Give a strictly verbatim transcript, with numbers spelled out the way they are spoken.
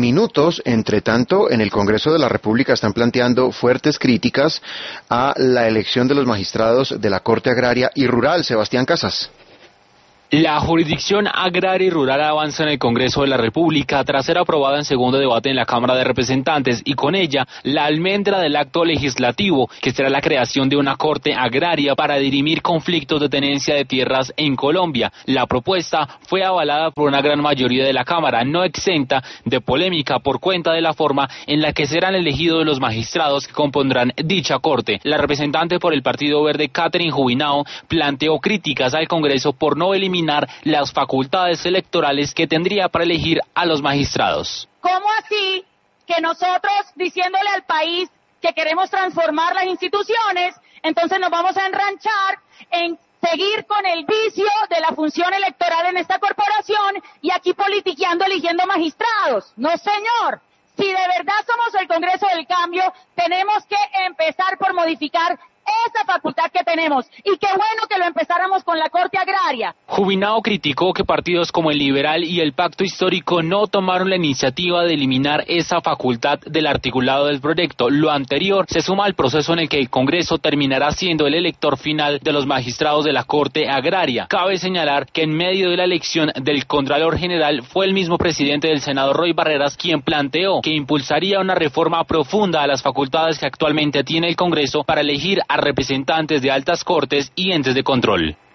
minutos. Entre tanto, en el Congreso de la República están planteando fuertes críticas a la elección de los magistrados de la Corte Agraria y Rural. Sebastián Casas. La jurisdicción agraria y rural avanza en el Congreso de la República tras ser aprobada en segundo debate en la Cámara de Representantes y con ella la almendra del acto legislativo que será la creación de una corte agraria para dirimir conflictos de tenencia de tierras en Colombia. La propuesta fue avalada por una gran mayoría de la Cámara, no exenta de polémica por cuenta de la forma en la que serán elegidos los magistrados que compondrán dicha corte. La representante por el Partido Verde, Catherine Jubinao, planteó críticas al Congreso por no eliminar las facultades electorales que tendría para elegir a los magistrados. ¿Cómo así que nosotros, diciéndole al país que queremos transformar las instituciones, entonces nos vamos a enranchar en seguir con el vicio de la función electoral en esta corporación y aquí politiqueando, eligiendo magistrados? No, señor. Si de verdad somos el Congreso del Cambio, tenemos que empezar por modificar esa facultad que tenemos, y qué bueno que lo empezáramos con la Corte Agraria. Jubinao criticó que partidos como el Liberal y el Pacto Histórico no tomaron la iniciativa de eliminar esa facultad del articulado del proyecto. Lo anterior se suma al proceso en el que el Congreso terminará siendo el elector final de los magistrados de la Corte Agraria. Cabe señalar que en medio de la elección del Contralor General fue el mismo presidente del Senado, Roy Barreras, quien planteó que impulsaría una reforma profunda a las facultades que actualmente tiene el Congreso para elegir a representantes de altas cortes y entes de control.